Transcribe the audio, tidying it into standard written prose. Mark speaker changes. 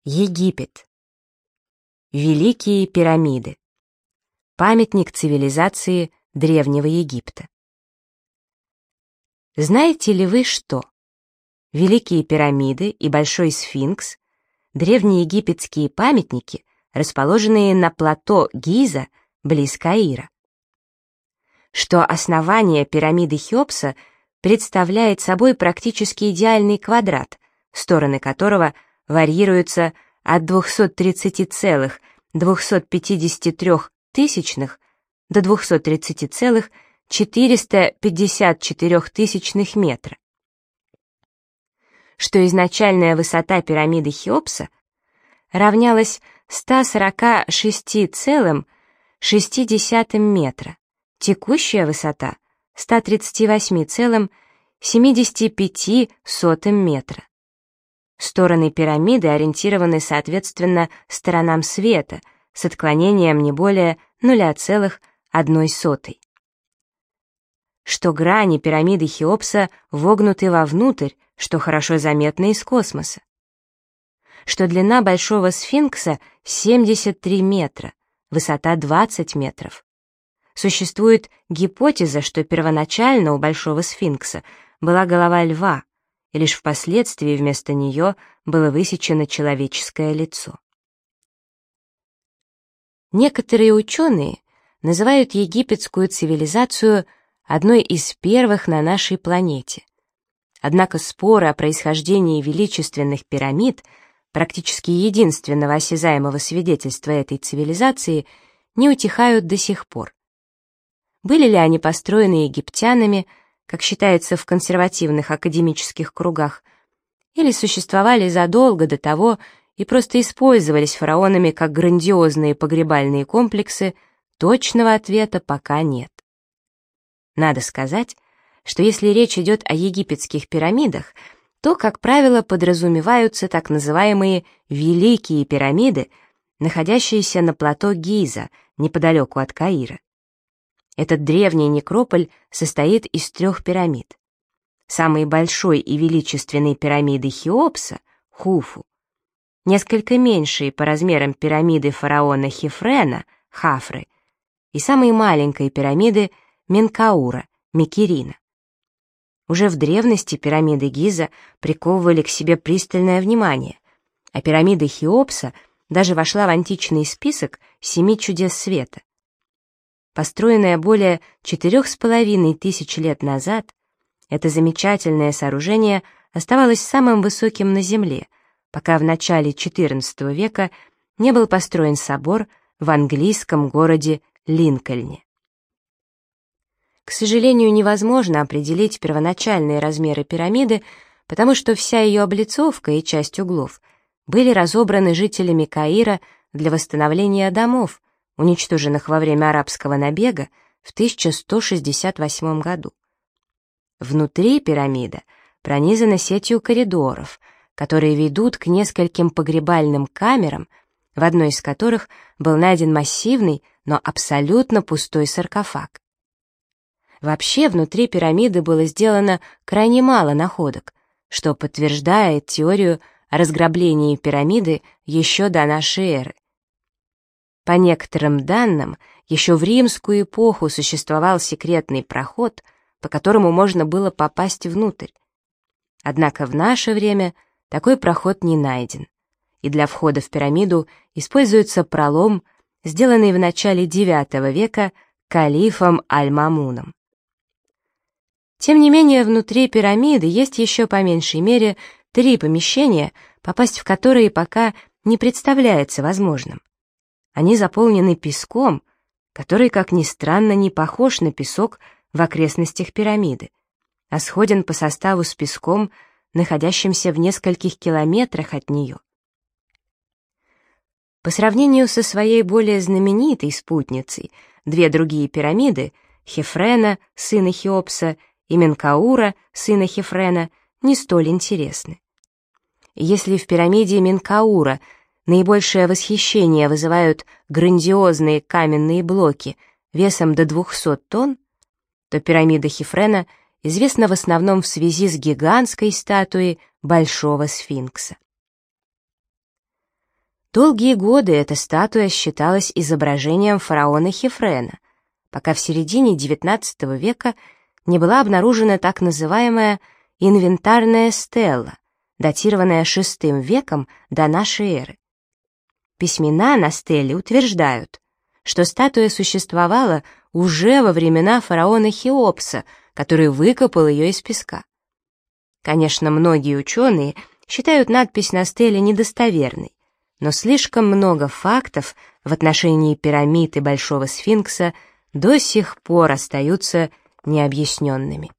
Speaker 1: Египет. Великие пирамиды. Памятник цивилизации Древнего Египта. Знаете ли вы, что Великие пирамиды и Большой сфинкс — древнеегипетские памятники, расположенные на плато Гиза близ Каира? Что основание пирамиды Хеопса представляет собой практически идеальный квадрат, стороны которого варьируются от 230,253 до 230,454 метра. Что изначальная высота пирамиды Хеопса равнялась 146,6 метра, текущая высота — 138,75 метра. Стороны пирамиды ориентированы соответственно сторонам света с отклонением не более 0,1. Что грани пирамиды Хеопса вогнуты вовнутрь, что хорошо заметно из космоса. Что длина Большого сфинкса 73 метра, высота 20 метров. Существует гипотеза, что первоначально у Большого сфинкса была голова льва, и лишь впоследствии вместо нее было высечено человеческое лицо. Некоторые ученые называют египетскую цивилизацию одной из первых на нашей планете. Однако споры о происхождении величественных пирамид, практически единственного осязаемого свидетельства этой цивилизации, не утихают до сих пор. Были ли они построены египтянами, как считается в консервативных академических кругах, или существовали задолго до того и просто использовались фараонами как грандиозные погребальные комплексы, точного ответа пока нет. Надо сказать, что если речь идет о египетских пирамидах, то, как правило, подразумеваются так называемые «великие пирамиды», находящиеся на плато Гиза, неподалеку от Каира. Этот древний некрополь состоит из 3 пирамид. Самой большой и величественной пирамиды Хеопса — Хуфу, несколько меньшей по размерам пирамиды фараона Хефрена — Хафры, и самой маленькой пирамиды Менкаура — Микерина. Уже в древности пирамиды Гиза приковывали к себе пристальное внимание, а пирамида Хеопса даже вошла в античный список 7 чудес света. Построенная более 4500 лет назад, это замечательное сооружение оставалось самым высоким на Земле, пока в начале XIV века не был построен собор в английском городе Линкольне. К сожалению, невозможно определить первоначальные размеры пирамиды, потому что вся ее облицовка и часть углов были разобраны жителями Каира для восстановления домов, уничтоженных во время арабского набега в 1168 году. Внутри пирамида пронизана сетью коридоров, которые ведут к нескольким погребальным камерам, в одной из которых был найден массивный, но абсолютно пустой саркофаг. Вообще, внутри пирамиды было сделано крайне мало находок, что подтверждает теорию о разграблении пирамиды еще до нашей эры. По некоторым данным, еще в римскую эпоху существовал секретный проход, по которому можно было попасть внутрь. Однако в наше время такой проход не найден, и для входа в пирамиду используется пролом, сделанный в начале IX века калифом Аль-Мамуном. Тем не менее, внутри пирамиды есть еще по меньшей мере 3 помещения, попасть в которые пока не представляется возможным. Они заполнены песком, который, как ни странно, не похож на песок в окрестностях пирамиды, а сходен по составу с песком, находящимся в нескольких километрах от нее. По сравнению со своей более знаменитой спутницей, 2 другие пирамиды — Хефрена, сына Хеопса, и Менкаура, сына Хефрена, не столь интересны. Если в пирамиде Менкаура наибольшее восхищение вызывают грандиозные каменные блоки весом до 200 тонн, то пирамида Хефрена известна в основном в связи с гигантской статуей Большого сфинкса. Долгие годы эта статуя считалась изображением фараона Хефрена, пока в середине XIX века не была обнаружена так называемая инвентарная стела, датированная VI веком до нашей эры. Письмена на стеле утверждают, что статуя существовала уже во времена фараона Хеопса, который выкопал ее из песка. Конечно, многие ученые считают надпись на стеле недостоверной, но слишком много фактов в отношении пирамид и Большого сфинкса до сих пор остаются необъясненными.